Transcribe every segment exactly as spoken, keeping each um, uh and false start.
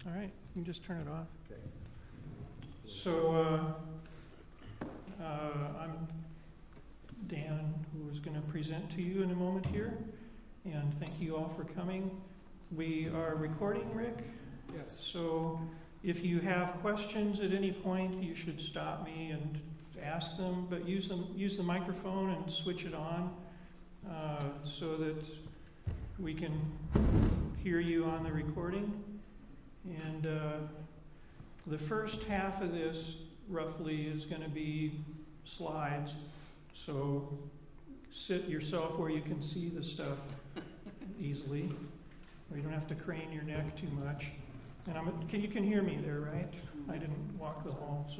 All right, you can just turn it off. Okay. So uh, uh, I'm Dan, who is going to present to you in a moment here, and thank you all for coming. We are recording, Rick. Yes. So if you have questions at any point, you should stop me and ask them, but use them, use the microphone and switch it on uh, so that we can hear you on the recording. And uh, the first half of this, roughly, is going to be slides. So sit yourself where you can see the stuff easily, or you don't have to crane your neck too much. And I'm, can, you can hear me there, right? I didn't walk the hall, so.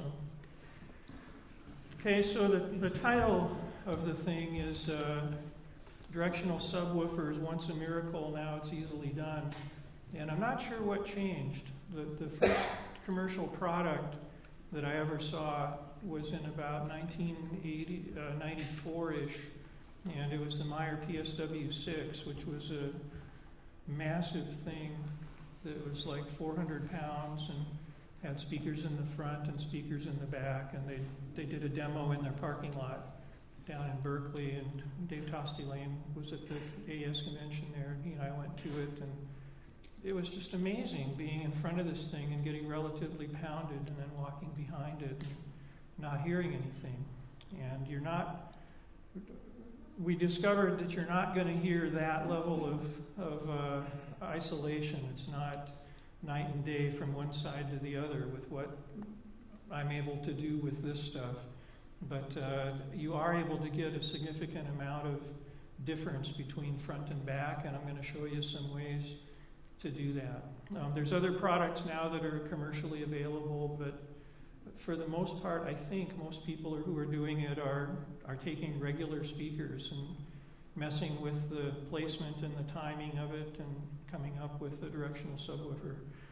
Okay, so the, the title of the thing is uh, Directional Subwoofers, Once a Miracle, Now It's Easily Done. And I'm not sure what changed. The, the first commercial product that I ever saw was in about nineteen ninety-four-ish, and it was the Meyer P S W six, which was a massive thing that was like four hundred pounds and had speakers in the front and speakers in the back, and they they did a demo in their parking lot down in Berkeley, and Dave Tosti-Lane was at the A S convention there, and he and I went to it, and it was just amazing being in front of this thing and getting relatively pounded and then walking behind it and not hearing anything. And you're not, we discovered that you're not going to hear that level of, of uh, isolation. It's not night and day from one side to the other with what I'm able to do with this stuff. But uh, you are able to get a significant amount of difference between front and back, and I'm going to show you some ways to do that. Um, there's other products now that are commercially available, but for the most part, I think most people who are doing it are, are taking regular speakers and messing with the placement and the timing of it and coming up with a directional subwoofer.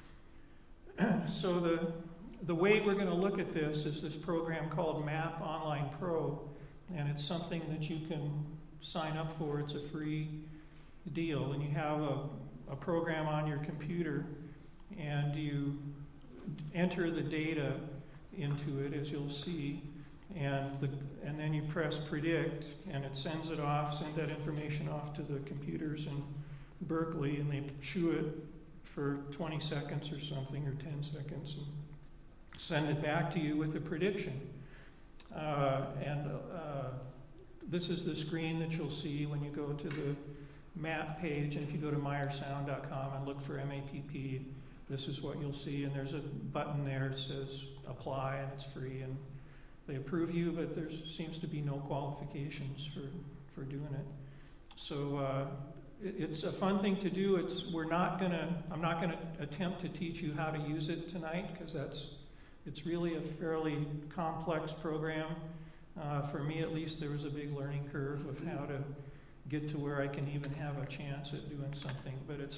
So the, the way we're going to look at this is this program called Map Online Pro, and it's something that you can sign up for. It's a free deal, and you have a a program on your computer, and you enter the data into it, as you'll see, and the, and then you press predict, and it sends it off, send that information off to the computers in Berkeley, and they chew it for twenty seconds or something, or ten seconds, and send it back to you with a prediction. Uh, and uh, this is the screen that you'll see when you go to the map page, and if you go to meyer sound dot com and look for M A P P, this is what you'll see, and there's a button there that says apply, and it's free, and they approve you, but there seems to be no qualifications for, for doing it. So uh, it, it's a fun thing to do. It's we're not gonna I'm not gonna attempt to teach you how to use it tonight, because that's it's really a fairly complex program. Uh, for me, at least, there was a big learning curve of how to get to where I can even have a chance at doing something. But it's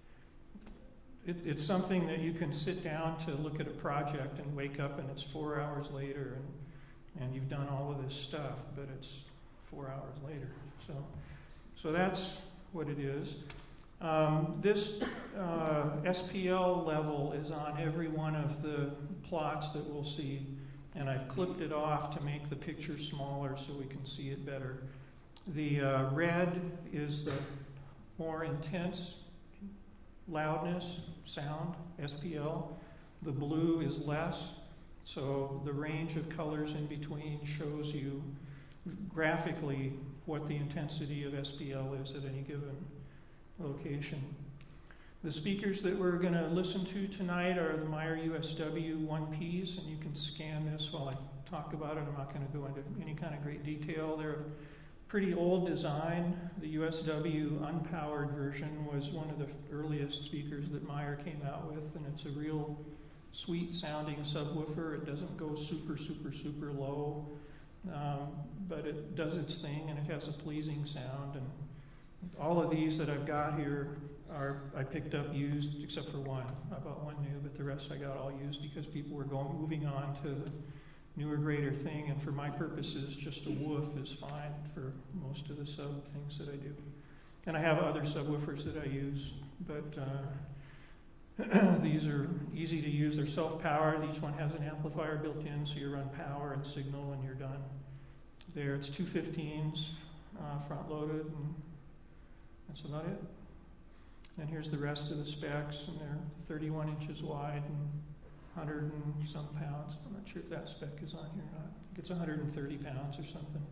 it, it's something that you can sit down to look at a project and wake up and it's four hours later and, and you've done all of this stuff, but it's four hours later. So, so that's what it is. Um, this uh, S P L level is on every one of the plots that we'll see, and I've clipped it off to make the picture smaller so we can see it better. The uh, red is the more intense loudness, sound, S P L. The blue is less, so the range of colors in between shows you graphically what the intensity of S P L is at any given location. The speakers that we're going to listen to tonight are the Meyer U S W one Ps, and you can scan this while I talk about it. I'm not going to go into any kind of great detail. They're pretty old design. The U S W unpowered version was one of the earliest speakers that Meyer came out with, and it's a real sweet sounding subwoofer. It doesn't go super, super, super low, um, but it does its thing, and it has a pleasing sound. And all of these that I've got here are I picked up used, except for one. I bought one new, but the rest I got all used because people were going moving on to the newer, greater thing, and for my purposes, just a woof is fine for most of the sub things that I do. And I have other subwoofers that I use, but These are easy to use. They're self-powered. Each one has an amplifier built in, so you run power and signal when you're done. There, it's two fifteens, uh, front-loaded, and that's about it. And here's the rest of the specs, and they're thirty-one inches wide and one hundred and some pounds. I'm not sure if that spec is on here or not. I think it's one hundred thirty pounds or something.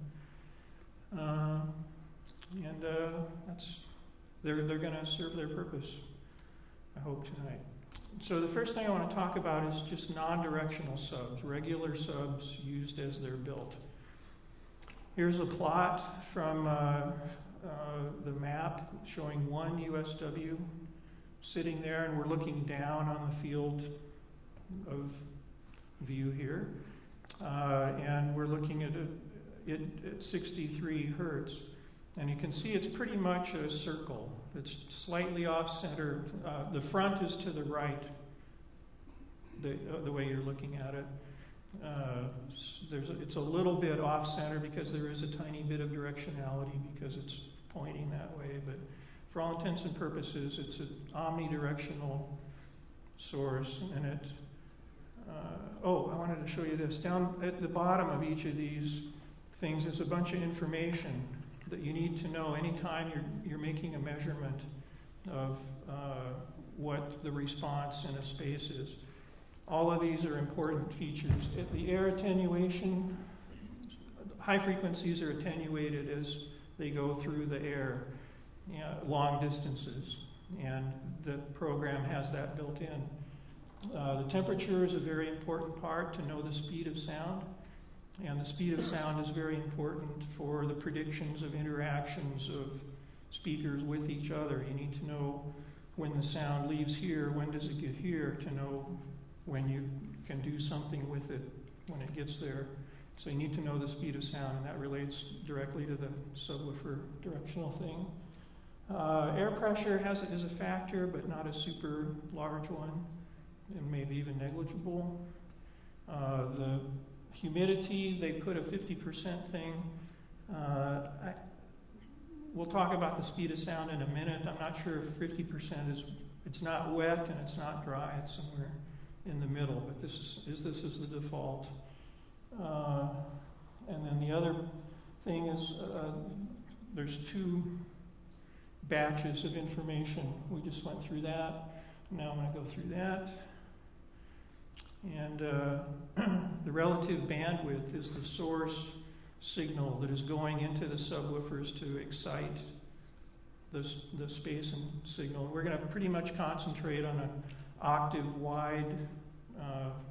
Uh, and uh, that's they're they're going to serve their purpose, I hope, tonight. So the first thing I want to talk about is just non-directional subs, regular subs used as they're built. Here's a plot from uh, uh, the map showing one U S W sitting there, and we're looking down on the field of view here. Uh, and we're looking at a, it at sixty-three hertz. And you can see it's pretty much a circle. It's slightly off-center. Uh, the front is to the right, the, uh, the way you're looking at it. Uh, there's a, it's a little bit off-center because there is a tiny bit of directionality because it's pointing that way. But for all intents and purposes, it's an omnidirectional source. And it, uh, oh, I wanted to show you this. Down at the bottom of each of these things is a bunch of information that you need to know anytime you're, you're making a measurement of uh, what the response in a space is. All of these are important features. At the air attenuation, high frequencies are attenuated as they go through the air, you know, long distances, and the program has that built in. Uh, the temperature is a very important part to know the speed of sound. And the speed of sound is very important for the predictions of interactions of speakers with each other. You need to know when the sound leaves here, when does it get here, to know when you can do something with it when it gets there. So you need to know the speed of sound, and that relates directly to the subwoofer directional thing. Uh, air pressure has is a factor, but not a super large one, and maybe even negligible. Uh, the humidity, they put a fifty percent thing. Uh, I, we'll talk about the speed of sound in a minute. I'm not sure if fifty percent is, it's not wet and it's not dry, it's somewhere in the middle, but this is, is this is the default. Uh, and then the other thing is uh, there's two batches of information. We just went through that. Now I'm going to go through that. And uh, the relative bandwidth is the source signal that is going into the subwoofers to excite the, the space and signal. We're going to pretty much concentrate on an octave-wide uh,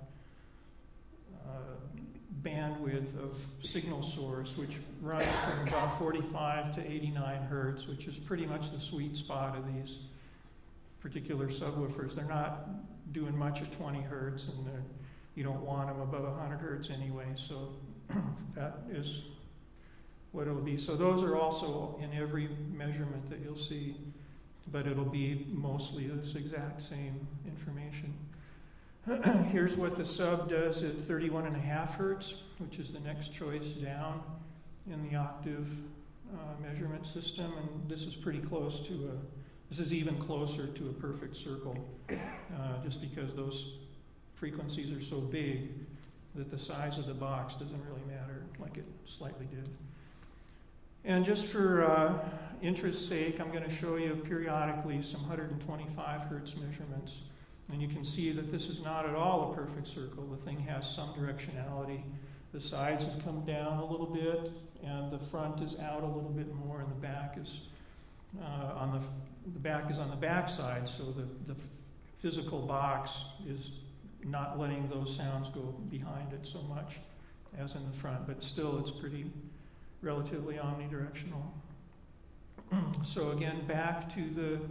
uh, bandwidth of signal source, which runs from about forty-five to eighty-nine hertz, which is pretty much the sweet spot of these particular subwoofers. They're not doing much at twenty hertz, and you don't want them above one hundred hertz anyway, so that is what it'll be. So those are also in every measurement that you'll see, but it'll be mostly this exact same information. Here's what the sub does at thirty-one and a half hertz, which is the next choice down in the octave uh, measurement system, and this is pretty close to a This is even closer to a perfect circle, uh, just because those frequencies are so big that the size of the box doesn't really matter, like it slightly did. And just for uh, interest's sake, I'm going to show you periodically some one hundred twenty-five hertz measurements. And you can see that this is not at all a perfect circle. The thing has some directionality. The sides have come down a little bit, and the front is out a little bit more, and the back is uh, on the The back is on the back side, so the, the physical box is not letting those sounds go behind it so much as in the front, but still it's pretty relatively omnidirectional. So again, back to the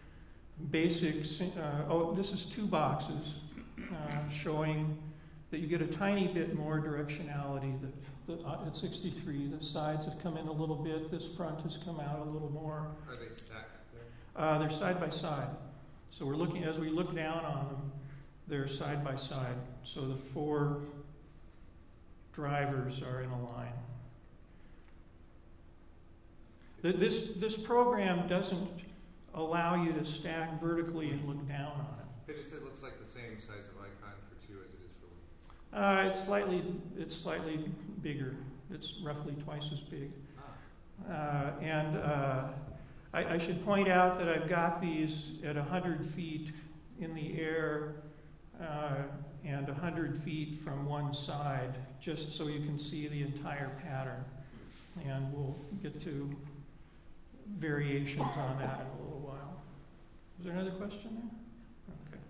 basics. Uh, oh, this is two boxes uh, showing that you get a tiny bit more directionality. The, the, uh, at sixty-three, the sides have come in a little bit. This front has come out a little more. Are they stacked? Uh, they're side by side. So we're looking, as we look down on them, they're side by side. So the four drivers are in a line. This, this program doesn't allow you to stack vertically and look down on it. It just it looks like the same size of icon for two as it is for one. Uh, it's slightly it's slightly bigger. It's roughly twice as big. Ah. Uh, and uh, I, I should point out that I've got these at one hundred feet in the air uh, and one hundred feet from one side, just so you can see the entire pattern. And we'll get to variations on that in a little while. Is there another question there? Okay.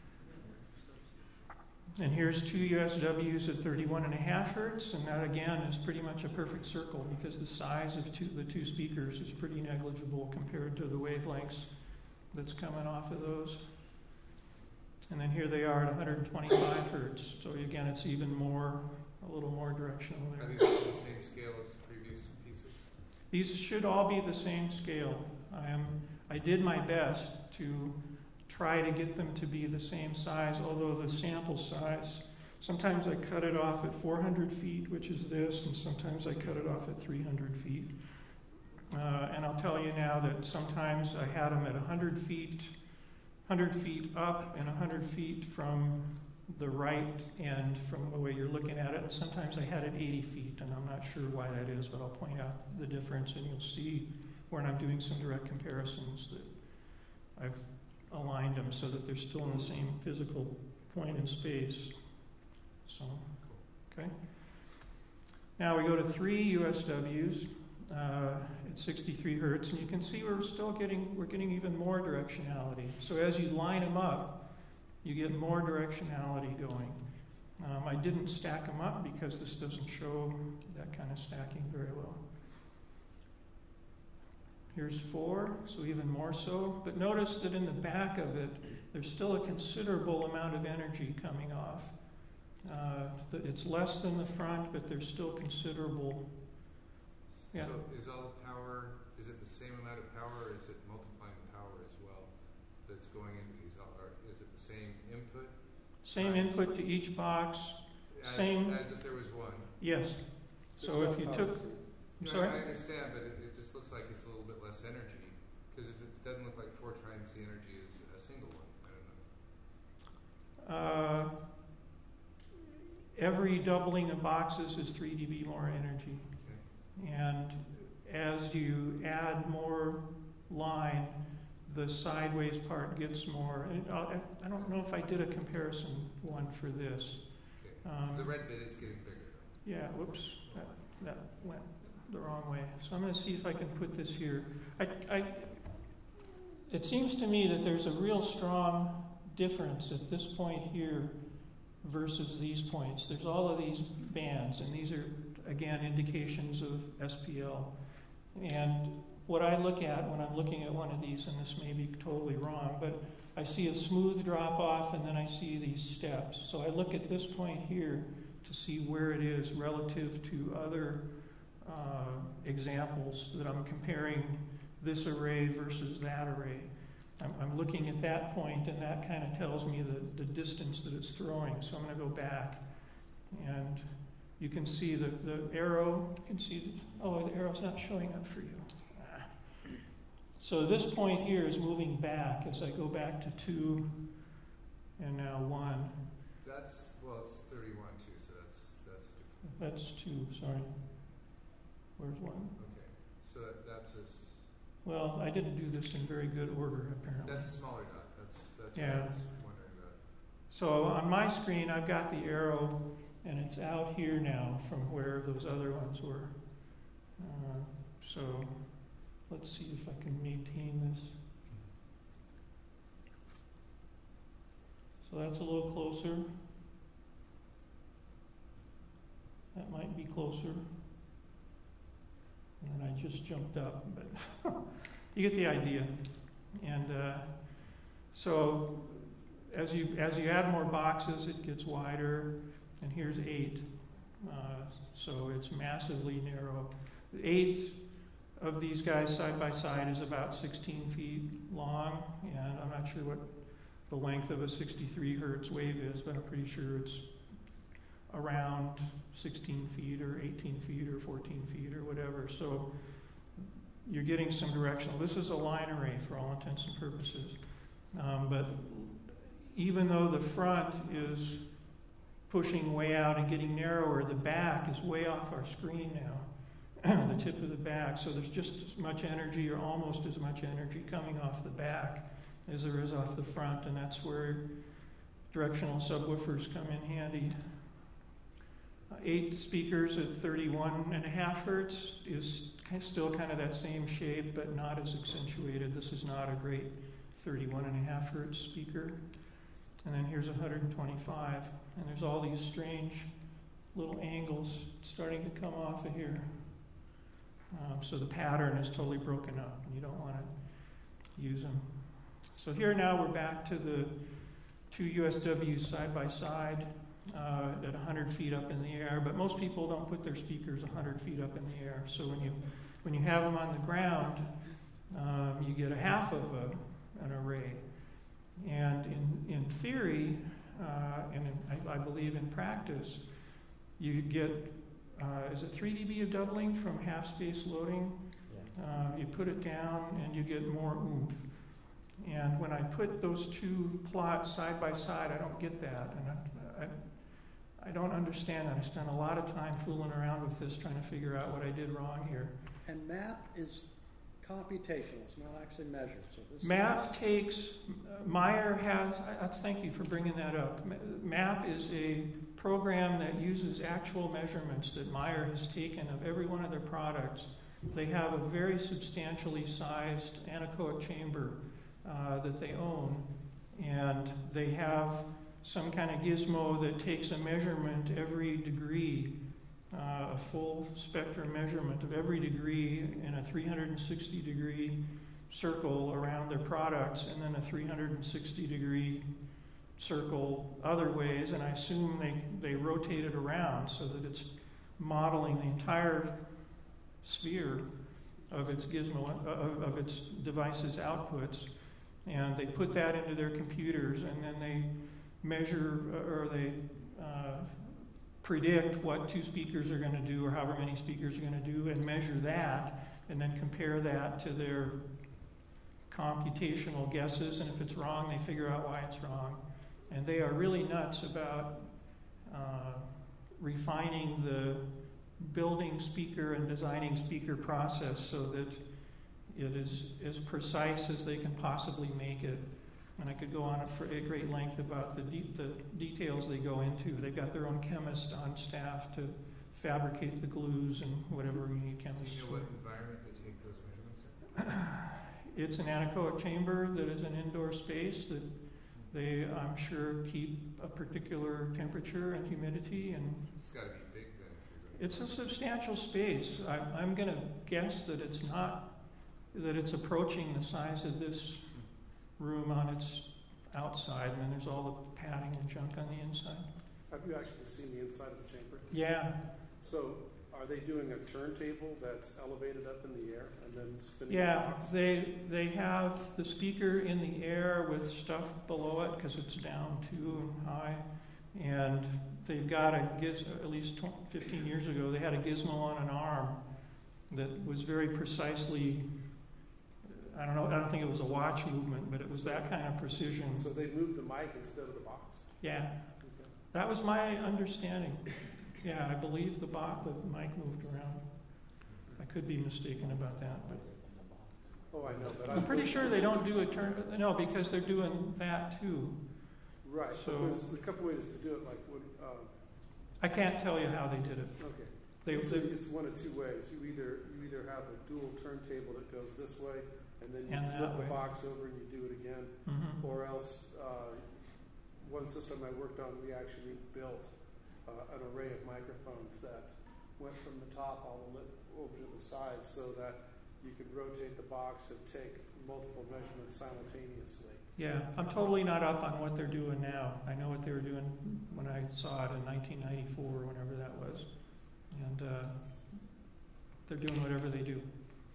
And here's two U S Ws at thirty-one and a half hertz, and that again is pretty much a perfect circle because the size of two, the two speakers is pretty negligible compared to the wavelengths that's coming off of those. And then here they are at one hundred twenty-five hertz, so again it's even more, a little more directional there. Are these all the same scale as the previous pieces? These should all be the same scale. I am, I did my best to try to get them to be the same size, although the sample size, sometimes I cut it off at four hundred feet, which is this, and sometimes I cut it off at three hundred feet. Uh, and I'll tell you now that sometimes I had them at one hundred feet, one hundred feet up and one hundred feet from the right end from the way you're looking at it, and sometimes I had it eighty feet, and I'm not sure why that is, but I'll point out the difference, and you'll see when I'm doing some direct comparisons that I've aligned them so that they're still in the same physical point in space. So, okay. Now we go to three U S Ws uh, at sixty-three hertz, and you can see we're still getting we're getting even more directionality. So as you line them up, you get more directionality going. Um, I didn't stack them up because this doesn't show that kind of stacking very well. Here's four, so even more so. But notice that in the back of it, there's still a considerable amount of energy coming off. Uh, it's less than the front, but there's still considerable. Yeah. So is all the power, is it the same amount of power, or is it multiplying the power as well that's going into these? Or is it the same input? Same input to each box. As, same. As if there was one? Yes. So if you took. No, sorry? I understand, but it, it just looks like it's a little bit less energy. Because if it doesn't look like four times the energy as a single one, I don't know. Uh, every doubling of boxes is three D B more energy. Okay. And as you add more line, the sideways part gets more. And I, I don't know if I did a comparison one for this. Okay. Um, the red bit is getting bigger. Yeah, whoops, that, that went the wrong way. So I'm going to see if I can put this here. I, I, it seems to me that there's a real strong difference at this point here versus these points. There's all of these bands, and these are, again, indications of S P L. And what I look at when I'm looking at one of these, and this may be totally wrong, but I see a smooth drop off, and then I see these steps. So I look at this point here to see where it is relative to other uh, examples that I'm comparing this array versus that array. I'm, I'm looking at that point, and that kind of tells me the, the distance that it's throwing. So I'm going to go back, and you can see the, the arrow. You can see, the, oh, the arrow's not showing up for you. Ah. So this point here is moving back as I go back to two, and now one. That's, well, it's thirty-one too, so that's that's different. That's two, sorry. Where's one? Okay, so that, that's a, Well, I didn't do this in very good order, apparently. that's a smaller dot. That's that's Yeah. what I was wondering about. So on my screen, I've got the arrow, and it's out here now from where those other ones were. Uh, so let's see if I can maintain this. So that's a little closer. That might be closer. And then I just jumped up, but you get the idea. And uh, so as you as you add more boxes, it gets wider. And here's eight. Uh, so it's massively narrow. Eight of these guys side by side is about sixteen feet long, and I'm not sure what the length of a sixty-three hertz wave is, but I'm pretty sure it's around sixteen feet or eighteen feet or fourteen feet or whatever. So you're getting some directional. This is a line array for all intents and purposes. Um, but even though the front is pushing way out and getting narrower, the back is way off our screen now, the tip of the back. So there's just as much energy, or almost as much energy, coming off the back as there is off the front, and that's where directional subwoofers come in handy. Uh, eight speakers at thirty-one and a half hertz is still kind of that same shape, but not as accentuated. This is not a great thirty-one and a half hertz speaker. And then here's one hundred twenty-five, and there's all these strange little angles starting to come off of here. Um, so the pattern is totally broken up, and you don't want to use them. So here now we're back to the two U S Ws side by side uh, at one hundred feet up in the air, but most people don't put their speakers one hundred feet up in the air. So when you when you have them on the ground, um, you get a half of a, an array. And in, in theory, uh, and in, I, I believe in practice, you get, uh, is it three dB of doubling from half space loading? Yeah. Uh, you put it down and you get more oomph. And when I put those two plots side by side, I don't get that. And I, I, I don't understand that. I spent a lot of time fooling around with this, trying to figure out what I did wrong here. And map is computational. It's not actually measured. So this map is... takes, uh, Meyer has, I, I, thank you for bringing that up. Map is a program that uses actual measurements that Meyer has taken of every one of their products. They have a very substantially sized anechoic chamber Uh, that they own, and they have some kind of gizmo that takes a measurement every degree, uh, a full spectrum measurement of every degree in a three hundred sixty degree circle around their products, and then a three hundred sixty degree circle other ways, and I assume they, they rotate it around so that it's modeling the entire sphere of its gizmo, of, of its device's outputs. And they put that into their computers, and then they measure, or they uh, predict what two speakers are going to do, or however many speakers are going to do, and measure that, and then compare that to their computational guesses. And if it's wrong, they figure out why it's wrong. And they are really nuts about uh, refining the building speaker and designing speaker process so that it is as precise as they can possibly make it. And I could go on for a great length about the, de- the details they go into. They've got their own chemist on staff to fabricate the glues and whatever you need chemists Do you know for. what environment they take those measurements in? It's an anechoic chamber that is an indoor space that they, I'm sure, keep a particular temperature and humidity. And it's got to be big then. If you're it's a substantial space. I, I'm going to guess that it's not that it's approaching the size of this room on its outside, and then there's all the padding and junk on the inside. Have you actually seen the inside of the chamber? Yeah. So are they doing a turntable that's elevated up in the air and then spinning Yeah, the box? they they have the speaker in the air with stuff below it because it's down too high, and they've got a giz. At least twenty, fifteen years ago, they had a gizmo on an arm that was very precisely. I don't know. I don't think it was a watch movement, but it was that kind of precision. So they moved the mic instead of the box? Yeah, Okay. that was my understanding. Yeah, I believe the bot, the mic moved around. I could be mistaken about that, but Oh, I know, but I'm pretty sure they don't do a turn. No, because they're doing that too. Right, So- but there's a couple ways to do it, like, what, um, I can't tell you how they did it. okay. They, Usually they it's one of two ways. You either, you either have a dual turntable that goes this way, and then you And flip that the way. box over and you do it again. mhm. Or else, uh, one system I worked on, we actually built uh, an array of microphones that went from the top all the li- over to the side so that you could rotate the box and take multiple measurements simultaneously. Yeah, I'm totally not up on what they're doing now. I know what they were doing when I saw it in nineteen ninety-four or whenever that was. And uh, they're doing whatever they do.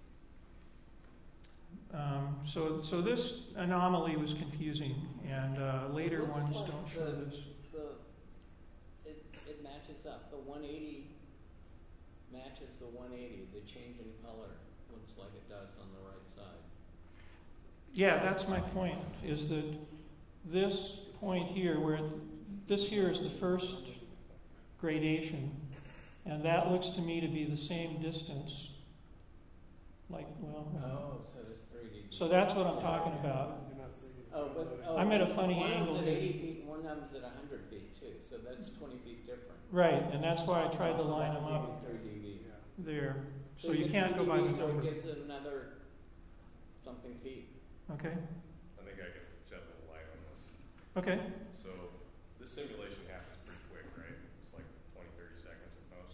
Um, so, so this anomaly was confusing, and uh, later It looks ones like don't show the- this. The, it, it matches up. The one eighty matches the one eighty. The change in color looks like it does on the right side. Yeah, that's my point, is that this point here where this here is the first gradation, and that looks to me to be the same distance. Like, well, Oh, so there's three D. so that's what I'm talking about. You're not seeing it. Oh, but oh, I'm at a funny one angle of them's at here. eighty feet, one of them's at a hundred feet too. So that's twenty feet different. Right, and that's why I tried to line them up Three D V. Yeah. there. So you get can't go three by D V, the So it number. gives it another something feet. Okay, I think I could shed a little light on this. okay. So this simulation happens pretty quick, right? It's like twenty, thirty seconds at most.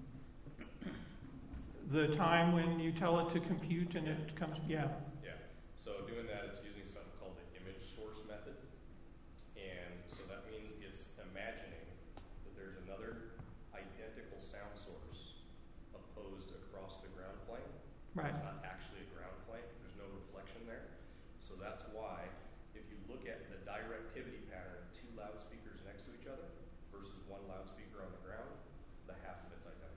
The time when you tell it to compute and it comes, yeah. Yeah. So doing that, it's using something called the image source method. And so that means it's imagining that there's another identical sound source opposed across the ground plane. Right. It's not actually a ground plane. There's no reflection there. So that's why if you look at the directivity pattern of two loudspeakers next to each other versus one loudspeaker on the ground, the half of it's identical.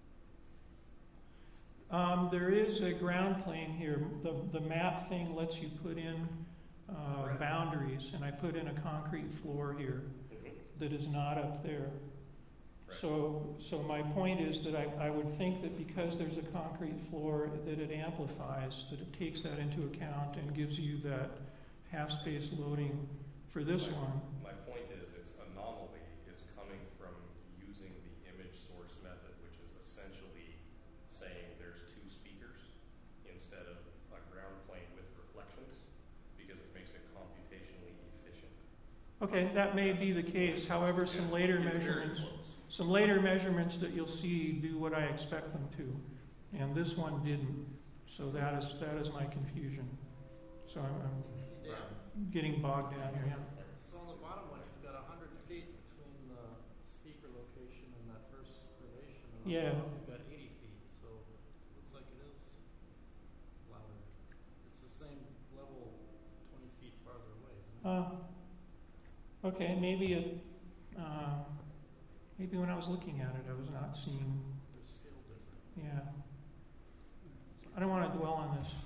Um, there is a ground plane here. The, the map thing lets you put in uh, Correct. boundaries, and I put in a concrete floor here that is not up there. Right. So, so my point is that I, I would think that because there's a concrete floor, that it amplifies, that it takes that into account and gives you that half-space loading for this My- one. My point is, its anomaly is coming from using the image source method, which is essentially saying there's two speakers instead of a ground plane with reflections, because it makes it computationally efficient. Okay, that may be the case. However, some later It's very measurements, close. some later measurements that you'll see do what I expect them to, and this one didn't. So that is that is my confusion. So I'm, I'm Dan, getting bogged down here. Yeah. so on the bottom one, you've got a hundred feet between the speaker location and that first relation. And on Yeah. the top, you've got eighty feet, so it looks like it is louder. It's the same level, twenty feet farther away, isn't it? Uh, okay, maybe it. Uh, maybe when I was looking at it, I was not seeing. They're scale different. Yeah. I don't want to dwell on this.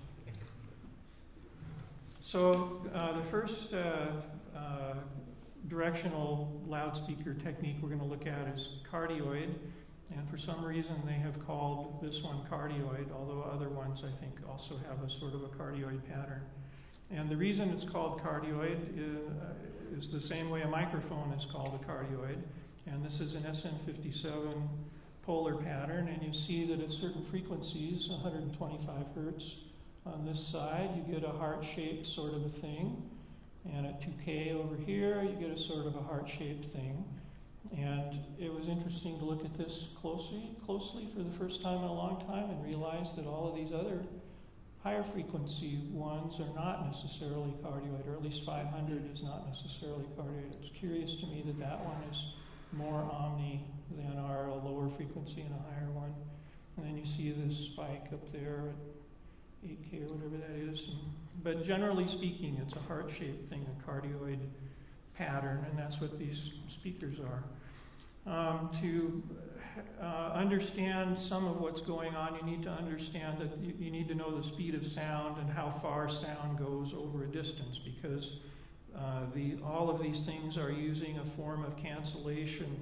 So uh, the first uh, uh, directional loudspeaker technique we're going to look at is cardioid, and for some reason they have called this one cardioid, although other ones I think also have a sort of a cardioid pattern. And the reason it's called cardioid is, uh, is the same way a microphone is called a cardioid, and this is an S N fifty-seven polar pattern, and you see that at certain frequencies, one hundred twenty-five hertz, on this side, you get a heart-shaped sort of a thing. And at two K over here, you get a sort of a heart-shaped thing. And it was interesting to look at this closely, closely for the first time in a long time and realize that all of these other higher frequency ones are not necessarily cardioid, or at least five hundred is not necessarily cardioid. It's curious to me that that one is more omni than our lower frequency and a higher one. And then you see this spike up there at eight K or whatever that is. And, but generally speaking, it's a heart-shaped thing, a cardioid pattern, and that's what these speakers are. Um, to uh, understand some of what's going on, you need to understand that you, you need to know the speed of sound and how far sound goes over a distance, because uh, the, all of these things are using a form of cancellation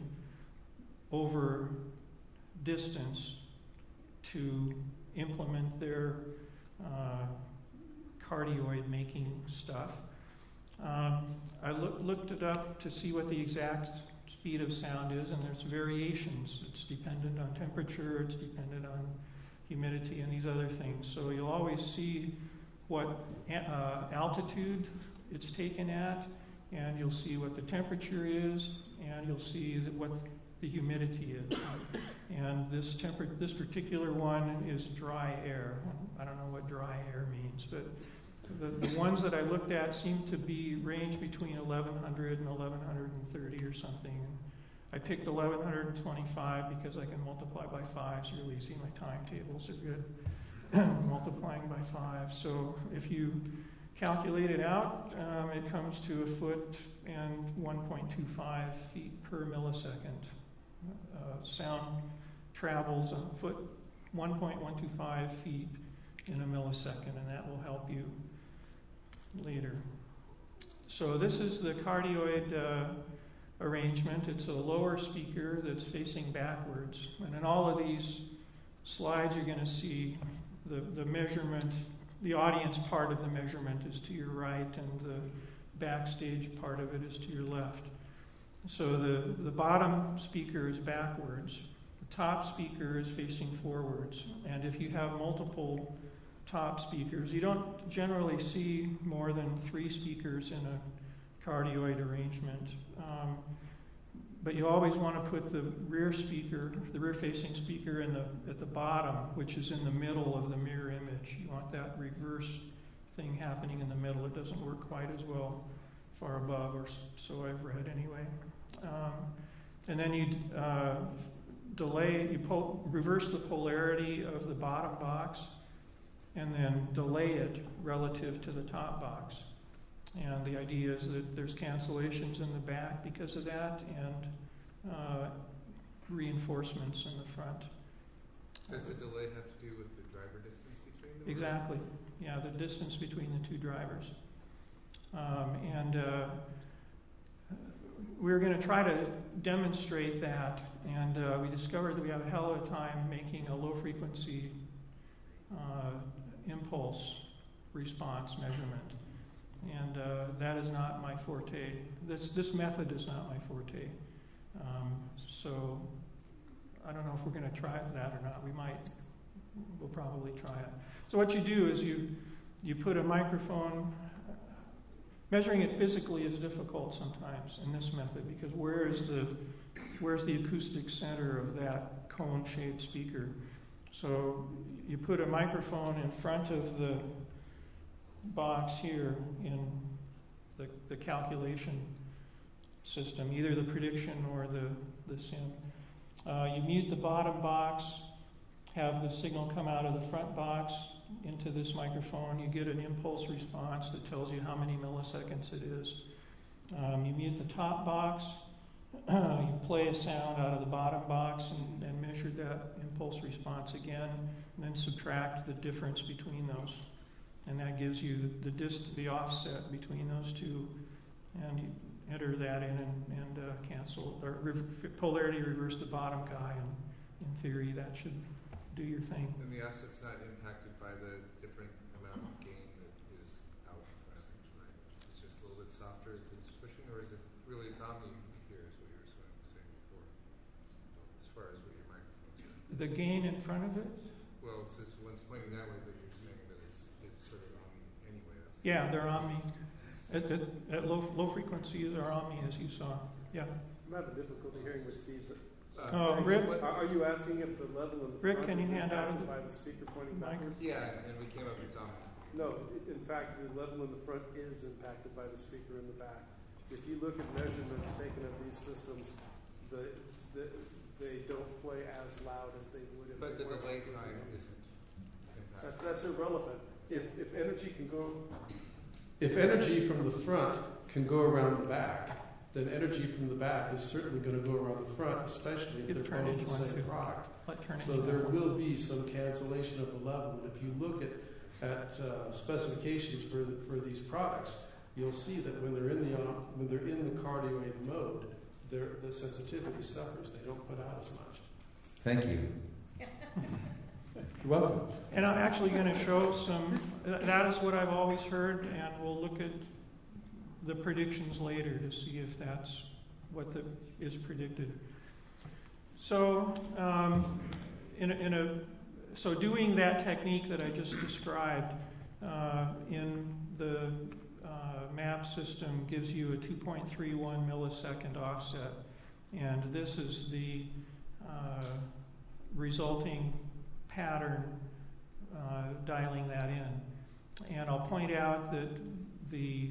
over distance to implement their uh, cardioid making stuff. Um, I look, looked it up to see what the exact speed of sound is, and there's variations. It's dependent on temperature, it's dependent on humidity and these other things. So you'll always see what uh, altitude it's taken at, and you'll see what the temperature is, and you'll see that what the humidity is. And this temper this particular one is dry air. I don't know what dry air means, but the, the ones that I looked at seem to be range between eleven hundred and eleven thirty or something. And I picked eleven twenty-five because I can multiply by five. It's really easy. My timetables are good. Multiplying by five. So if you calculate it out, um, it comes to a foot and one point two five feet per millisecond. Uh, sound travels a foot, one point one two five feet in a millisecond, and that will help you later. so this is the cardioid uh, arrangement. It's a lower speaker that's facing backwards. And in all of these slides, you're going to see the, the measurement, the audience part of the measurement is to your right, and the backstage part of it is to your left. So the, the bottom speaker is backwards. The top speaker is facing forwards. And if you have multiple top speakers, you don't generally see more than three speakers in a cardioid arrangement. Um, but you always want to put the rear speaker, the rear-facing speaker, in the at the bottom, which is in the middle of the mirror image. You want that reverse thing happening in the middle. It doesn't work quite as well far above, or so I've read anyway. Um, and then you uh, delay, you pol- reverse the polarity of the bottom box, and then delay it relative to the top box. And the idea is that there's cancellations in the back because of that, and uh, reinforcements in the front. Does the delay have to do with the driver distance between them? Exactly. Yeah, the distance between the two drivers. Um, and uh, we're going to try to demonstrate that, and uh, we discovered that we have a hell of a time making a low-frequency uh, impulse response measurement. And uh, that is not my forte. This this method is not my forte. Um, so I don't know if we're going to try that or not. We might. We'll probably try it. So what you do is you you put a microphone. Measuring it physically is difficult sometimes in this method, because where is the where's the acoustic center of that cone-shaped speaker? So you put a microphone in front of the box here in the, the calculation system, either the prediction or the, the sim. Uh, you mute the bottom box, have the signal come out of the front box into this microphone. You get an impulse response that tells you how many milliseconds it is. Um, you mute the top box, you play a sound out of the bottom box and, and measure that impulse response again, and then subtract the difference between those. And that gives you the dist- the offset between those two, and you enter that in and, and uh, cancel, or re- polarity reverse the bottom guy, and in theory that should do your thing. And the offset's not impacted by the different amount of gain that is out in front, right? It's just a little bit softer, it's pushing, or is it really, it's omni here is what you were saying before, as far as what your microphone's are. The gain in front of it? Well, it's just one's pointing that way, but you're saying that it's it's sort of omni anyway. That's Yeah, they're omni. At, at, at low low frequencies are omni, as you saw. Yeah. I'm having difficulty hearing what Steve's Uh, Oh, so Rick? what- Are, are you asking if the level in the Rick, front can you is hand out impacted the by the speaker pointing mic? backwards? Yeah, and we came up with omni. No, i- in fact, the level in the front is impacted by the speaker in the back. If you look at measurements taken of these systems, the, the, they don't play as loud as they would if But they the weren't. delay time isn't That, impacted. that's irrelevant. If, if energy can go, If energy from the front can go around the back, then energy from the back is certainly going to go around the front, especially if It'll they're turn both into the one same too. product. Let turn So it there down. will be some cancellation of the level. And if you look at, at uh, specifications for, for these products, you'll see that when they're in the, uh, when they're in the cardioid mode, their, the sensitivity suffers. They don't put out as much. Thank you. You're welcome. And I'm actually going to show some, that is what I've always heard, and we'll look at the predictions later to see if that's what the, is predicted. So, um, in, a, in a, so doing that technique that I just described uh, in the uh, map system gives you a two point three one millisecond offset, and this is the uh, resulting pattern uh, dialing that in. And I'll point out that the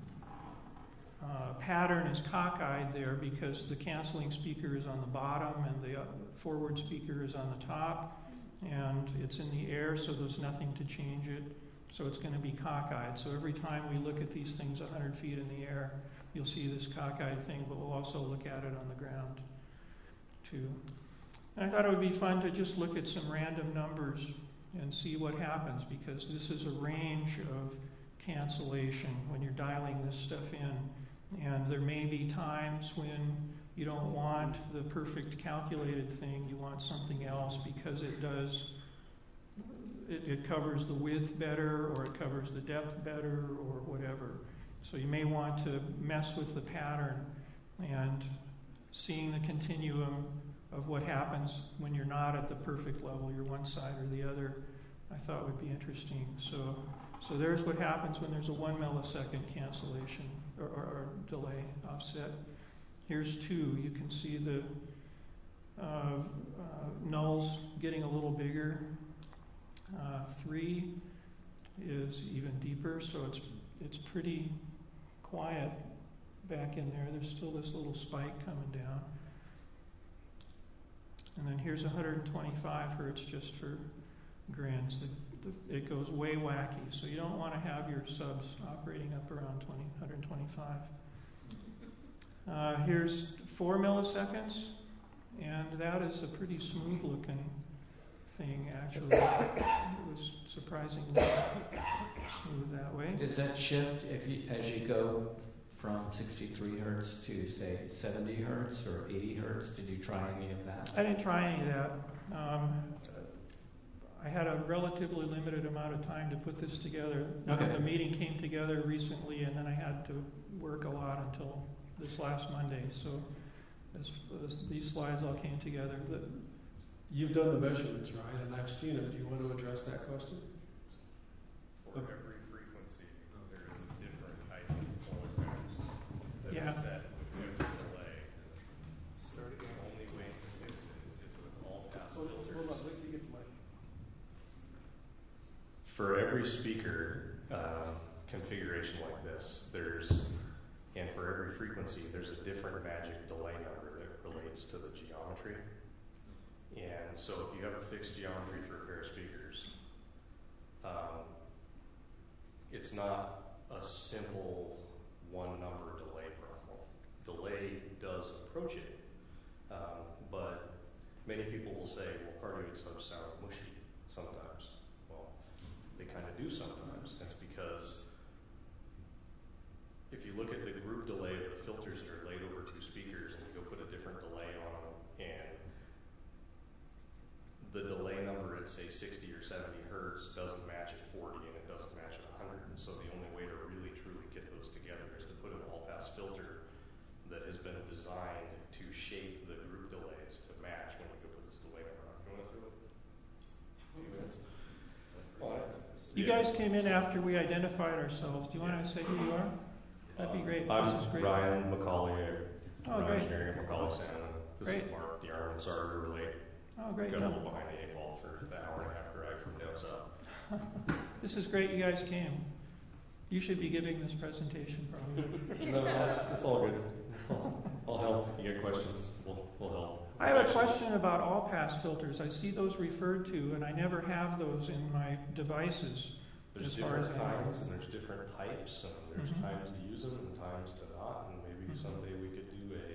uh, pattern is cockeyed there because the canceling speaker is on the bottom and the uh, forward speaker is on the top, and it's in the air, so there's nothing to change it. So it's going to be cockeyed. So every time we look at these things one hundred feet in the air, you'll see this cockeyed thing, but we'll also look at it on the ground too. And I thought it would be fun to just look at some random numbers and see what happens, because this is a range of cancellation when you're dialing this stuff in. And there may be times when you don't want the perfect calculated thing, you want something else because it does, it, it covers the width better, or it covers the depth better, or whatever. So you may want to mess with the pattern, and seeing the continuum of what happens when you're not at the perfect level, you're one side or the other, I thought would be interesting. So, so there's what happens when there's a one millisecond cancellation or, or, or delay offset. Here's two. You can see the uh, uh, nulls getting a little bigger. Uh, three is even deeper, so it's it's pretty quiet back in there. There's still this little spike coming down. And then here's one hundred twenty-five hertz just for grins. The, the, it goes way wacky, so you don't want to have your subs operating up around twenty, one hundred twenty-five. Uh, here's four milliseconds, and that is a pretty smooth looking thing, actually. It was surprisingly smooth that way. Does that shift if you, as you go from sixty-three hertz to, say, seventy hertz or eighty hertz? Did you try any of that? I didn't try any of that. Um, I had a relatively limited amount of time to put this together. Okay. The meeting came together recently, and then I had to work a lot until this last Monday. So as, as these slides all came together. The, You've done the measurements, right? And I've seen it. Do you want to address that question? For every frequency, there is a different type of polarizers that Yeah. are set with different delay. The only way to fix it is, is with all pass Hold on, filters. hold on, wait till you get the mic. For every speaker uh, configuration like this, there's, and for every frequency, there's a different magic delay number that relates to the geometry. And so if you have a fixed geometry for a pair of speakers, um, it's not a simple one number delay problem. Delay does approach it, um, but many people will say, well, cardioid subs sound mushy sometimes. Well, they kind of do sometimes. That's because if you look at the group delay of the filters that are laid over two speakers and you go put a different delay on them, and the delay number at, say, sixty or seventy hertz doesn't match at forty, and it doesn't match at one hundred. And so the only way to really, truly get those together is to put an all-pass filter that has been designed to shape the group delays to match when you go put this delay number on. You want to throw it? Few minutes? Well, you yeah. guys came in after we identified ourselves. Do you want to say who you are? That'd be great. I'm this is great. Ryan McCauley, Oh, Ryan great. Engineering at McCauley Salmon. This Great. is Mark Yarman. Sorry to relate. Oh, great. Got a No. little behind the eight ball for the hour and a half drive from down south. This is great you guys came. You should be giving this presentation probably. No, that's, it's all good. I'll, I'll help. You get questions, we'll, we'll help. I have a question about all-pass filters. I see those referred to, and I never have those in my devices. There's As far as different I know. kinds, and there's different types, and there's Mhm. times to use them and times to not, and maybe Mhm. someday we could do a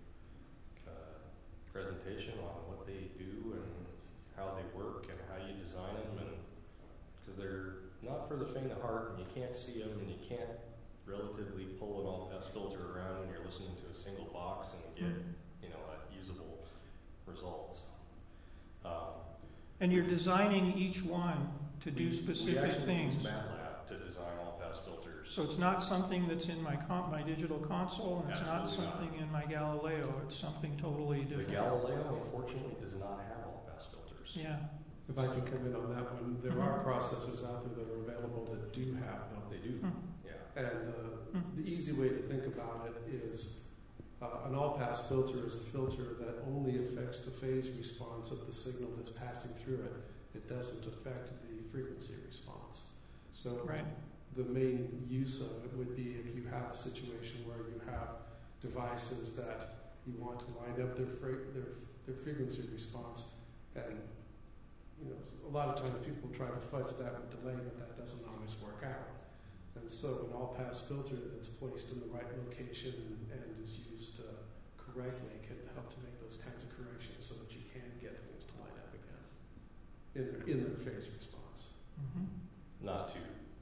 uh, presentation on what they do and how they work and how you design them, and because they're not for the faint of heart, and you can't see them, and you can't relatively pull an all-pass filter around when you're listening to a single box and get, you know, uh, usable results. Um, And you're designing each one to do we- specific we actually things. use MATLAB to design all-pass filters. So it's not something that's in my con- my digital console, and it's not Absolutely not. something in my Galileo. It's something totally The different. Galileo, unfortunately, does not have all-pass filters. Yeah. If I can come in on that one, there are processors out there that are available that do have them. They do, Hmm. yeah. And uh, the easy way to think about it is uh, an all-pass filter is a filter that only affects the phase response of the signal that's passing through it. It doesn't affect the frequency response. So Right. the main use of it would be if you have a situation where you have devices that you want to line up their fre- their, their frequency response, and you know a lot of times people try to fudge that with delay, but that doesn't always work out. And so an all-pass filter that's placed in the right location and, and is used uh, correctly can help to make those kinds of corrections so that you can get things to line up again in their, in their phase response. Mhm. Not to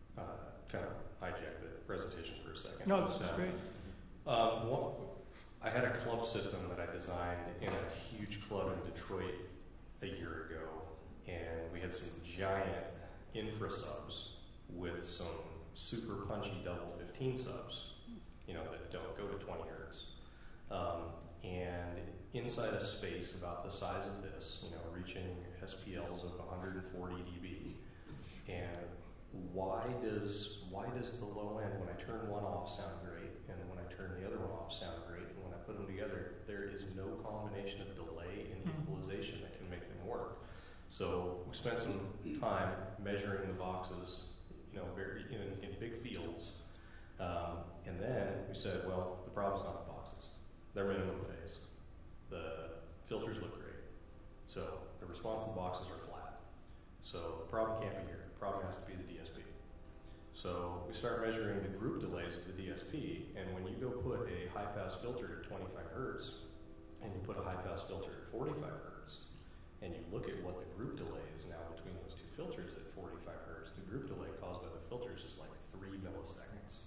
uh, kind of hijack the presentation for a second. No, this is Uh, great. Um, one, I had a club system that I designed in a huge club in Detroit a year ago, and we had some giant infra subs with some super punchy double fifteen subs, you know, that don't go to twenty hertz. Um, and inside a space about the size of this, you know, reaching S P Ls of one hundred forty D B. And why does why does the low end, when I turn one off, sound great, and when I turn the other one off, sound great, and when I put them together, there is no combination of delay and equalization that can make them work. So we spent some time measuring the boxes, you know, very in, in big fields, um, and then we said, well, the problem's not the boxes; they're minimum phase. The filters look great, so the response to the boxes are flat. So the problem can't be here. The problem has to be the D S P. So we start measuring the group delays of the D S P, and when you go put a high-pass filter at twenty-five hertz, and you put a high-pass filter at forty-five hertz, and you look at what the group delay is now between those two filters at forty-five hertz, the group delay caused by the filters is like three milliseconds.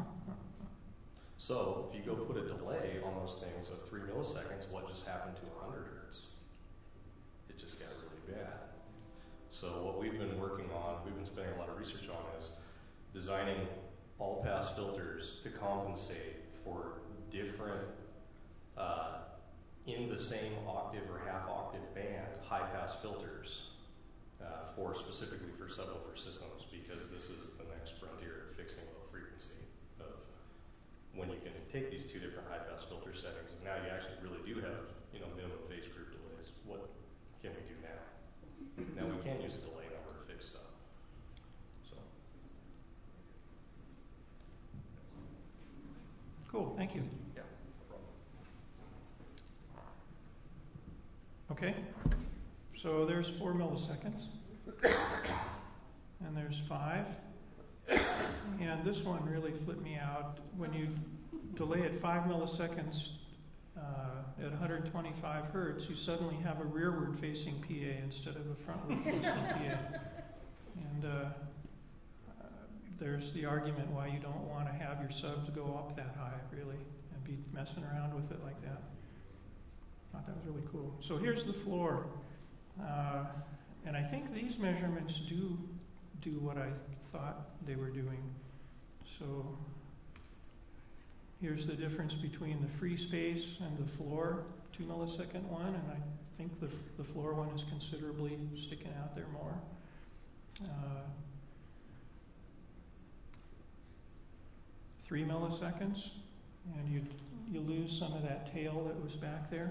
So if you go put a delay on those things of three milliseconds, what just happened to one hundred hertz? It just got really bad. So what we've been working on, we've been spending a lot of research on, is designing all-pass filters to compensate for different, uh, in the same octave or half-octave band, high-pass filters uh, for specifically for subwoofer systems, because this is the next frontier of fixing low frequency. Of when you can take these two different high-pass filter settings, and now you actually really do have, you know, minimum phase group delays. What can we do now? Now we can use a delay number to fix stuff. So. Cool, thank you. Yeah, no problem. Okay, so there's four milliseconds, and there's five, and this one really flipped me out. When you delay at five milliseconds uh, at one hundred twenty-five hertz, you suddenly have a rearward-facing P A instead of a frontward-facing P A. And uh, uh, there's the argument why you don't want to have your subs go up that high, really, and be messing around with it like that. I thought that was really cool. So here's the floor. Uh, and I think these measurements do do what I thought they were doing. So here's the difference between the free space and the floor two millisecond one, and I think the, the floor one is considerably sticking out there more. Uh, three milliseconds, and you you lose some of that tail that was back there.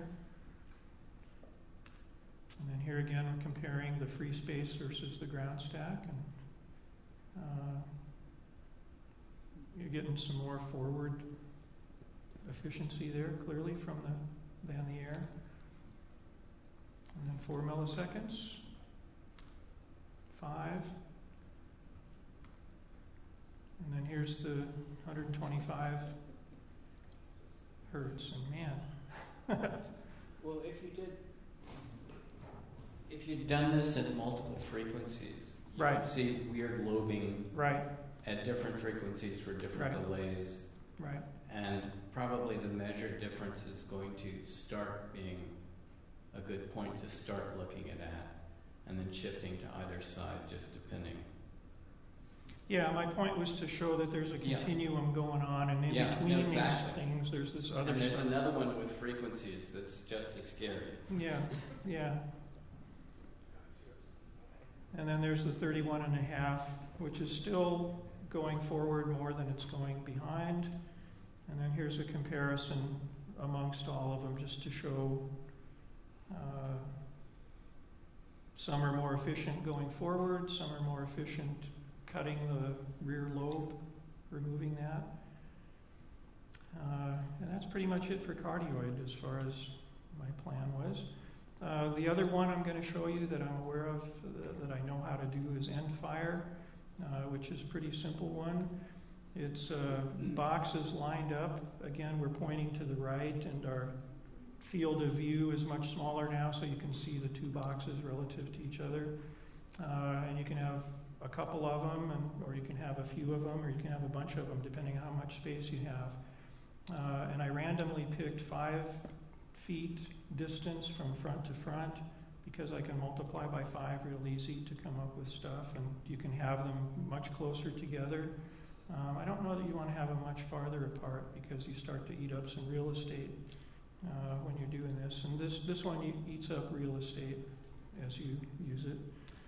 And then here again, we're comparing the free space versus the ground stack, and uh, you're getting some more forward efficiency there, clearly from the than the air. And then four milliseconds, five, and then here's the one hundred twenty-five hertz, and man. Well, if you did, If you'd done this at multiple frequencies, you Right. would see weird lobing Right, at different frequencies for different Right. delays, right. and probably the measured difference is going to start being a good point to start looking at that, and then shifting to either side, just depending. Yeah, my point was to show that there's a Yeah. continuum going on, and in Yeah, no, between exactly. these things, there's this other And there's stuff. another one with frequencies that's just as scary. Yeah, yeah. And then there's the thirty-one and a half, which is still going forward more than it's going behind. And then here's a comparison amongst all of them, just to show uh, some are more efficient going forward, some are more efficient cutting the rear lobe, removing that. Uh, and that's pretty much it for cardioid as far as my plan was. Uh, the other one I'm going to show you that I'm aware of, uh, that I know how to do, is Endfire, uh, which is a pretty simple one. It's uh, boxes lined up. Again, we're pointing to the right, and our field of view is much smaller now, so you can see the two boxes relative to each other. Uh, and you can have a couple of them, and, or you can have a few of them, or you can have a bunch of them, depending how much space you have. Uh, and I randomly picked five feet distance from front to front, because I can multiply by five real easy to come up with stuff, and you can have them much closer together. Um, I don't know that you want to have them much farther apart, because you start to eat up some real estate uh, when you're doing this. And this, this one e- eats up real estate as you use it.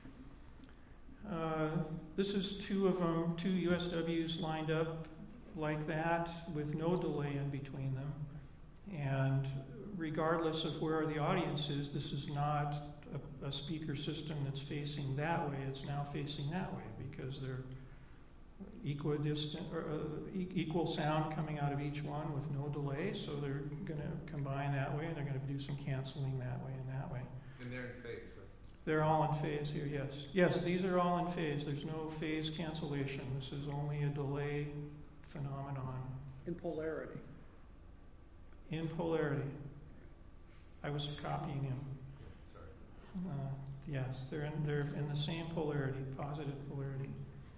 Uh, this is two of them, two U S Ws lined up like that with no delay in between them. And regardless of where the audience is, this is not a, a speaker system that's facing that way. It's now facing that way, because they're equidistant, or uh, e- equal sound coming out of each one with no delay. So they're going to combine that way, and they're going to do some canceling that way and that way. And they're in phase, right? They're all in phase here, yes. Yes, these are all in phase. There's no phase cancellation. This is only a delay phenomenon. In polarity. In polarity. I was copying him. Sorry. Uh, yes, they're in, they're in the same polarity, positive polarity.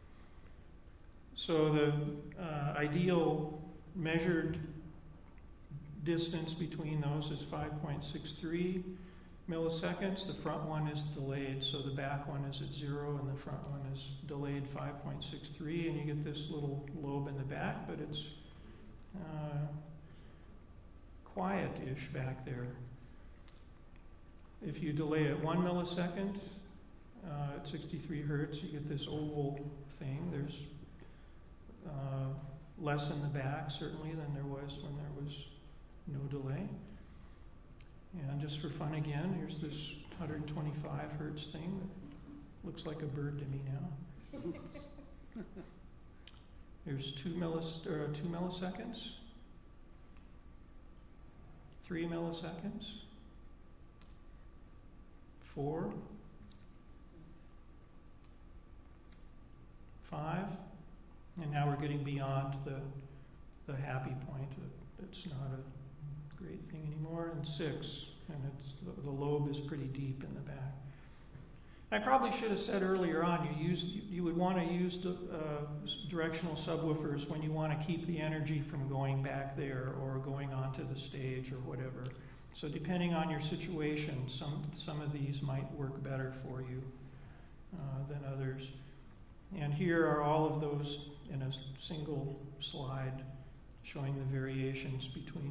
So the uh, ideal measured distance between those is five point six three milliseconds. The front one is delayed, so the back one is at zero, and the front one is delayed five point six three, and you get this little lobe in the back, but it's uh, quiet-ish back there. If you delay at one millisecond uh, at sixty-three hertz, you get this oval thing. There's uh, less in the back, certainly, than there was when there was no delay. And just for fun again, here's this one hundred twenty-five hertz thing that looks like a bird to me now. There's two, millis- or two milliseconds, three milliseconds, four, five, and now we're getting beyond the, the happy point. It's not a great thing anymore. And six, and it's the, the lobe is pretty deep in the back. I probably should have said earlier on, you use you, you would want to use the, uh, directional subwoofers when you want to keep the energy from going back there or going onto the stage or whatever. So depending on your situation, some some of these might work better for you uh, than others. And here are all of those in a single slide, showing the variations between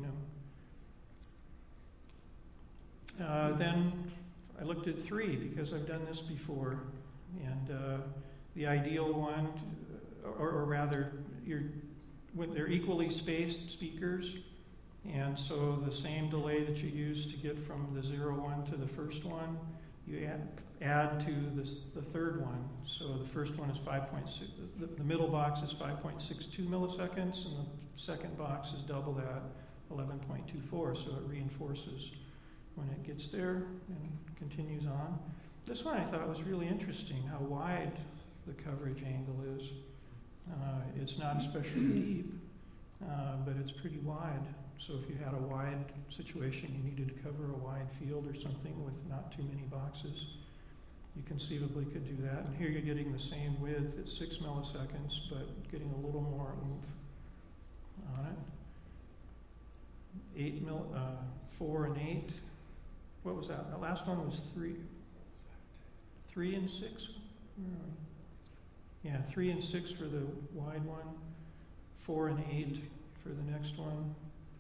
them. Uh, then I looked at three, because I've done this before, and uh, the ideal one, or, or rather, you're, when they're equally spaced speakers, and so the same delay that you use to get from the zero one to the first one, you add, add to this, the third one. So the first one is five point six, the, the middle box is five point six two milliseconds, and the second box is double that, eleven point two four, so it reinforces when it gets there and continues on. This one I thought was really interesting, how wide the coverage angle is. Uh, it's not especially deep, uh, but it's pretty wide. So if you had a wide situation, you needed to cover a wide field or something with not too many boxes, you conceivably could do that. And here you're getting the same width at six milliseconds, but getting a little more oomph on it. Eight mil, uh, four and eight. What was that? The last one was three. Three and six? Where are we? Yeah, three and six for the wide one. Four and eight for the next one.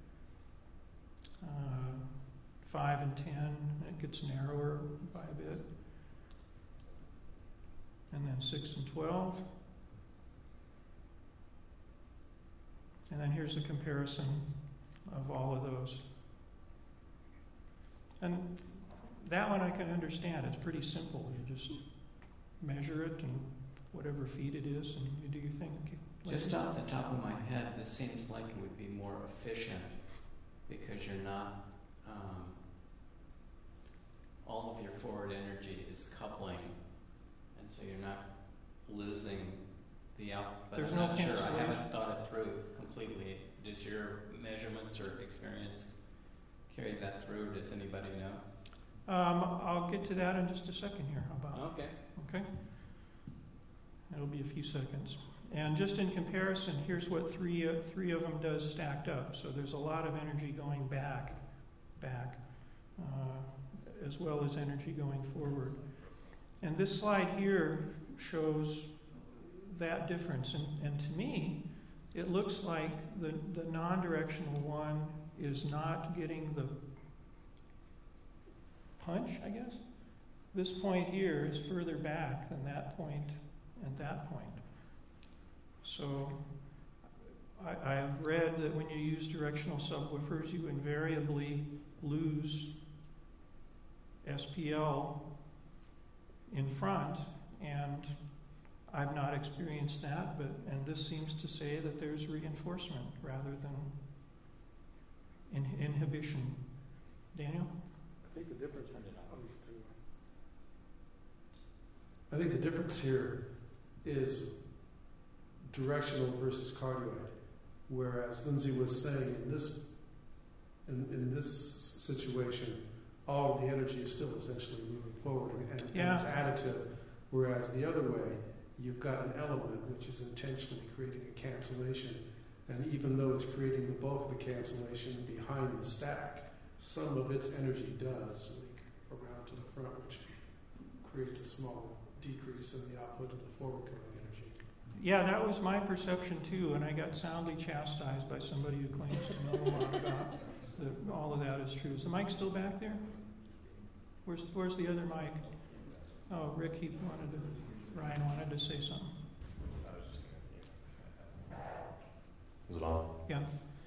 Uh, five and ten. It gets narrower by a bit. And then six and twelve. And then here's a comparison of all of those. And that one I can understand. It's pretty simple. You just measure it and whatever feet it is, and you do your thing. Just off the top of my head, this seems like it would be more efficient because you're not, um, all of your forward energy is coupling, and so you're not losing the out. But There's I'm no not sure. I cancellation. haven't thought it through completely. Does your measurements or experience carry that through? Does anybody know? Um, I'll get to that in just a second here. How about? Okay. Okay. It'll be a few seconds. And just in comparison, here's what three, uh, three of them does stacked up. So there's a lot of energy going back, back, uh, as well as energy going forward. And this slide here shows that difference. And, and to me, it looks like the, the non-directional one is not getting the punch, I guess. This point here is further back than that point and that point. So I, I have read that when you use directional subwoofers, you invariably lose S P L in front, and I've not experienced that, but and this seems to say that there's reinforcement rather than in, inhibition. Daniel? I think the difference. I think the difference here is directional versus cardioid, whereas Lindsay was saying in this in, in this situation, all of the energy is still essentially moving forward, and, Yeah. and it's additive. Whereas the other way, you've got an element which is intentionally creating a cancellation, and even though it's creating the bulk of the cancellation behind the stack, some of its energy does leak around to the front, which creates a small decrease in the output of the forward-going energy. Yeah, that was my perception too, and I got soundly chastised by somebody who claims to know a lot about that. All of that is true. Is the mic still back there? Where's Where's the other mic? Oh, Rick, he wanted to. Ryan wanted to say something. Is it on? Yeah.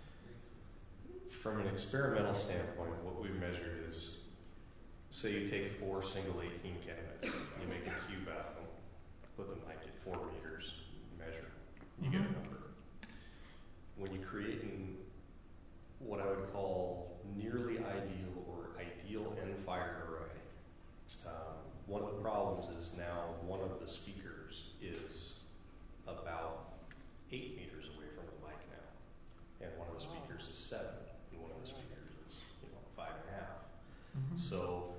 From an experimental standpoint, what we've measured is, say you take four single eighteen candidates, you make a cube out of them, put them like at four meters, measure, you get a number. When you create an, what I would call nearly ideal or ideal end-fired array, um, one of the problems is now one of the speakers is about eight meters away from the mic now, and one of the speakers is seven, and one of the speakers is, you know, five and a half. Mm-hmm. So,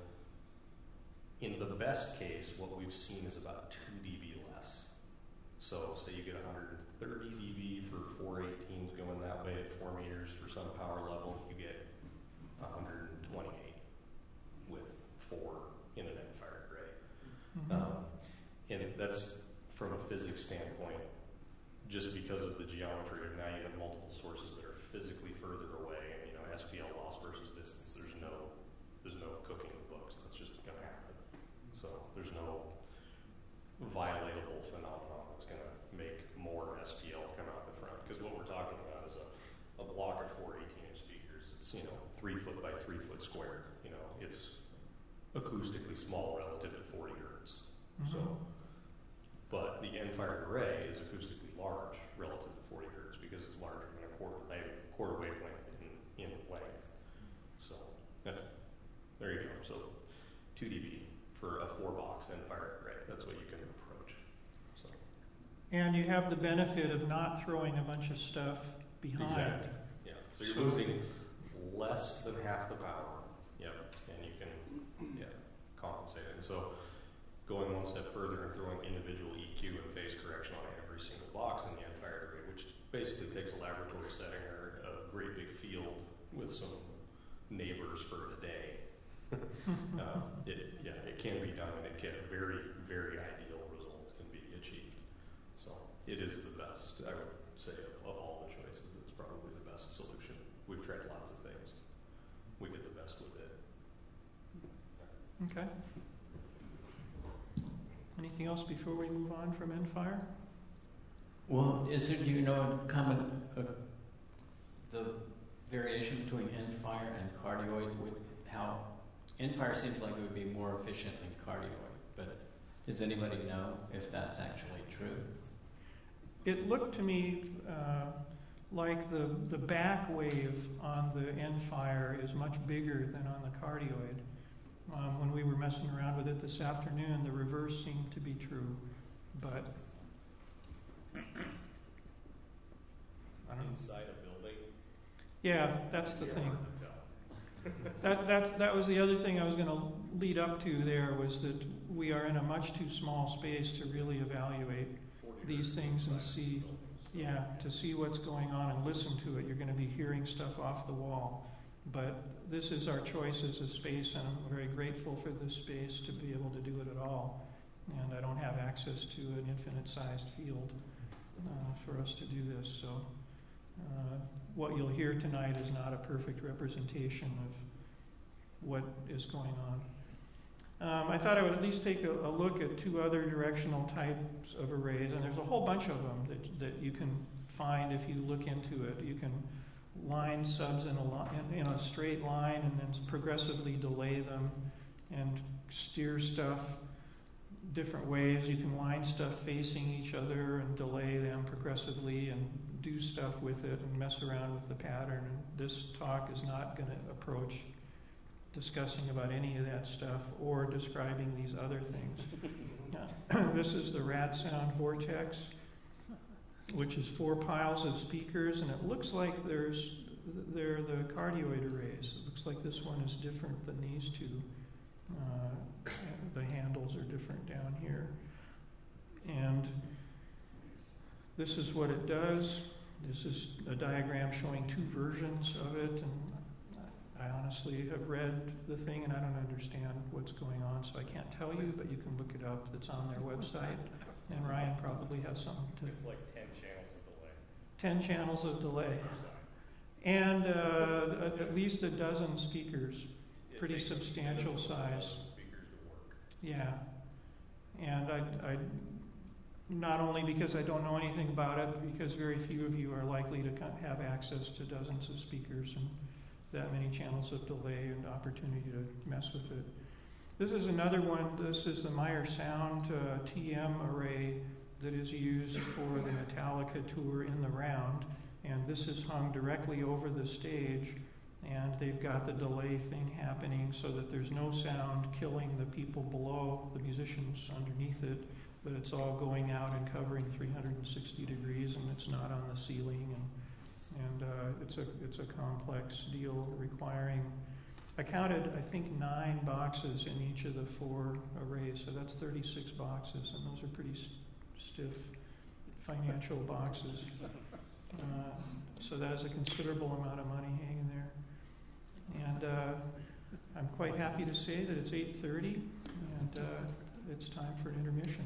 in the best case, what we've seen is about two dB less. So, say you get one hundred thirty dB for four eighteens going that way at four meters for some power level, you get one hundred twenty-eight with four in an end-fired array. Mm-hmm. Um, and that's from a physics standpoint, just because of the geometry of now you have multiple sources that are physically further away, and you know, S P L loss versus distance, there's no there's no cooking the books. That's just gonna happen. So there's no violatable phenomenon that's gonna make more S P L come out the front. Because what we're talking about is a, a block of four eighteen inch speakers. It's, you know, three foot by three foot square. You know, it's acoustically small relative to forty hertz. Mm-hmm. So, but the end-fired array is acoustically large relative to forty hertz because it's larger than a quarter wave, quarter wavelength in, in length. So, yeah, there you go. So, two dB for a four-box end-fired array. That's what you can approach. So, And you have the benefit of not throwing a bunch of stuff behind. exactly. Yeah. So you're So- losing less than half the power. Yep. And you can, yeah, compensate it. And so, going one step further and throwing individual E Q and phase correction on every single box in the end-fired array, which basically takes a laboratory setting or a great big field with some neighbors for a day. um, it, yeah, it can be done, and it can very, very ideal results can be achieved. So it is the best, I would say, of, of all the choices. It's probably the best solution. We've tried lots of things. We get the best with it. Okay. Anything else before we move on from Endfire? Well, is there, do you know a common, uh, the variation between Endfire and cardioid, with how, Endfire seems like it would be more efficient than cardioid, but does anybody know if that's actually true? It looked to me uh, like the, the back wave on the Endfire is much bigger than on the cardioid. Um, when we were messing around with it this afternoon, the reverse seemed to be true, but I don't know. Inside a building. Yeah, that's the You're thing. hard to tell. That, that, that was the other thing I was going to lead up to there, was that we are in a much too small space to really evaluate. these things and see, yeah, to see what's going on and listen to it. You're going to be hearing stuff off the wall. But this is our choice as a space, and I'm very grateful for this space to be able to do it at all. And I don't have access to an infinite-sized field uh, for us to do this. So uh, what you'll hear tonight is not a perfect representation of what is going on. Um, I thought I would at least take a, a look at two other directional types of arrays, and there's a whole bunch of them that, that you can find if you look into it. You can line subs in a, li- in, in a straight line and then progressively delay them and steer stuff different ways. You can line stuff facing each other and delay them progressively and do stuff with it and mess around with the pattern. And this talk is not going to approach discussing about any of that stuff or describing these other things. Now, this is the Rad Sound Vortex, which is four piles of speakers, and it looks like there's they're the cardioid arrays. It looks like this one is different than these two. Uh, the handles are different down here. And this is what it does. This is a diagram showing two versions of it, and I honestly have read the thing and I don't understand what's going on, so I can't tell you, but you can look it up. It's on their website. And Ryan probably has something to... It's like ten channels of delay. ten channels of delay. And uh, at, at least a dozen speakers. It Pretty takes substantial a size. dozen speakers to work. Yeah. And I, I, not only because I don't know anything about it, because very few of you are likely to have access to dozens of speakers and that many channels of delay and opportunity to mess with it. This is another one. This is the Meyer Sound uh, T M array that is used for the Metallica tour in the round. And this is hung directly over the stage. And they've got the delay thing happening so that there's no sound killing the people below, the musicians underneath it. But it's all going out and covering three hundred sixty degrees, and it's not on the ceiling. And And uh, it's a it's a complex deal requiring, I counted, I think, nine boxes in each of the four arrays, so that's thirty-six boxes, and those are pretty st- stiff financial boxes. Uh, so that is a considerable amount of money hanging there. And uh, I'm quite happy to say that it's eight thirty, and uh, it's time for an intermission.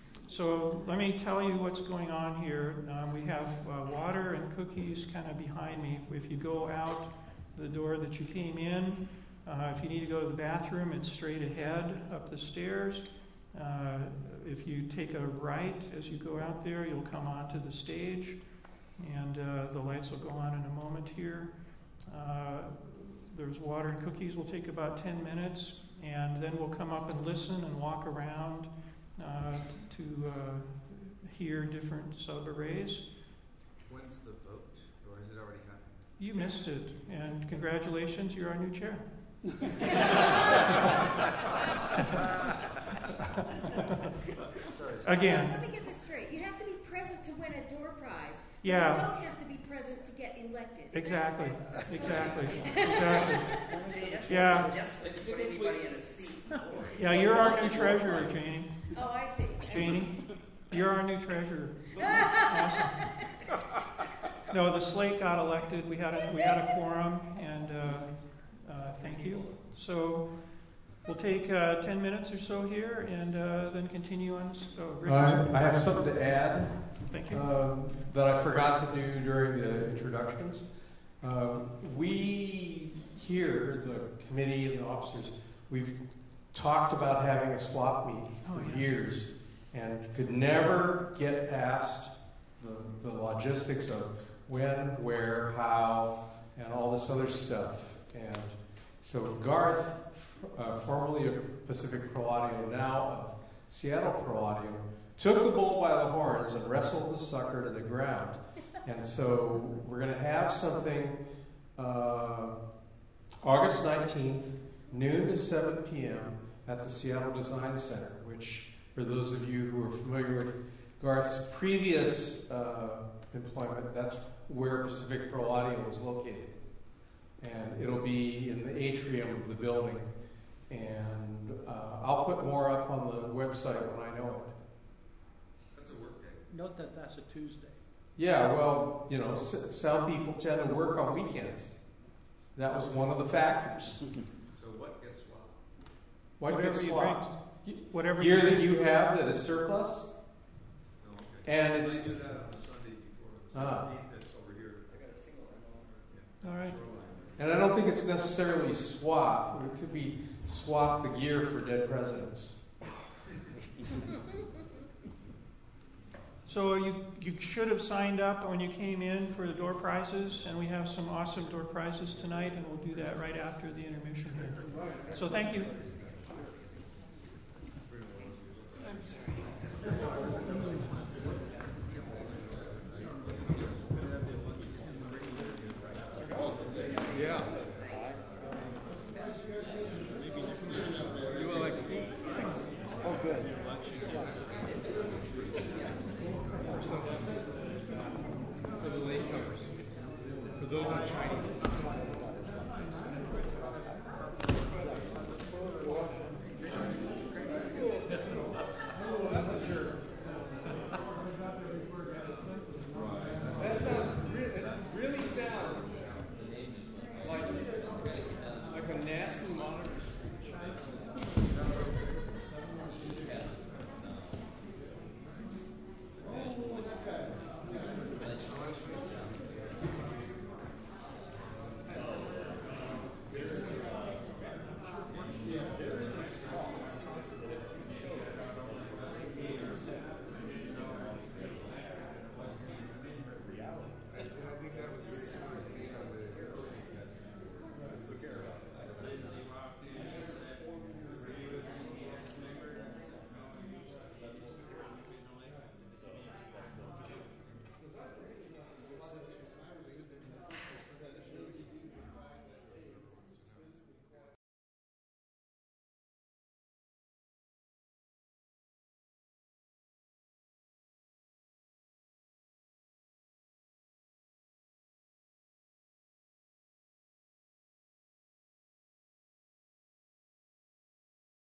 So let me tell you what's going on here. Um, we have uh, water and cookies kind of behind me. If you go out the door that you came in, uh, if you need to go to the bathroom, it's straight ahead up the stairs. Uh, if you take a right as you go out there, you'll come onto the stage, and uh, the lights will go on in a moment here. Uh, there's water and cookies. Will take about ten minutes, and then we'll come up and listen and walk around Uh, to uh, hear different sub-arrays. When's the vote, or has it already happened? You missed it, and congratulations, you're our new chair. Sorry. Again. Let me get this straight. You have to be present to win a door prize. Yeah. You don't have to be present to get elected. Is Exactly. that right? Exactly. Exactly. Yeah. Just put anybody in a seat. Yeah, you're our new treasurer, Janie. Oh, I see. Janie, you're our new treasurer. Awesome. No, the slate got elected. We had a we had a quorum, and uh, uh, thank you. So we'll take uh, ten minutes or so here, and uh, then continue on. Oh, Rick, I, I have something to add. Thank you. Um, that I forgot to do during the introductions. Uh, we here, the committee and the officers, we've talked about having a swap meet for Oh, yeah. years, and could never get past the, the logistics of when, where, how, and all this other stuff. And so Garth, uh, formerly of Pacific Pro Audio, now of Seattle Pro Audio, took the bull by the horns and wrestled the sucker to the ground. And so we're going to have something uh, August nineteenth, noon to seven p.m. at the Seattle Design Center, which, for those of you who are familiar with Garth's previous uh, employment, that's where Pacific Pro Audio is located. And it'll be in the atrium of the building. And uh, I'll put more up on the website when I know it. That's a work day. note that that's a Tuesday. Yeah, well, you know, s- some people tend to work on weekends. That was one of the factors. So what gets swapped? What Whatever gets you swapped? Whatever Gear you that you have that is surplus, Oh, okay. and Well, it's they do that on the Sunday before, the Ah. seventeenth, that's over here. All right. and I don't think it's necessarily swap. It could be swap the gear for dead presidents. So you, you should have signed up when you came in for the door prizes, and we have some awesome door prizes tonight, and we'll do that right after the intermission here. So thank you. Yeah.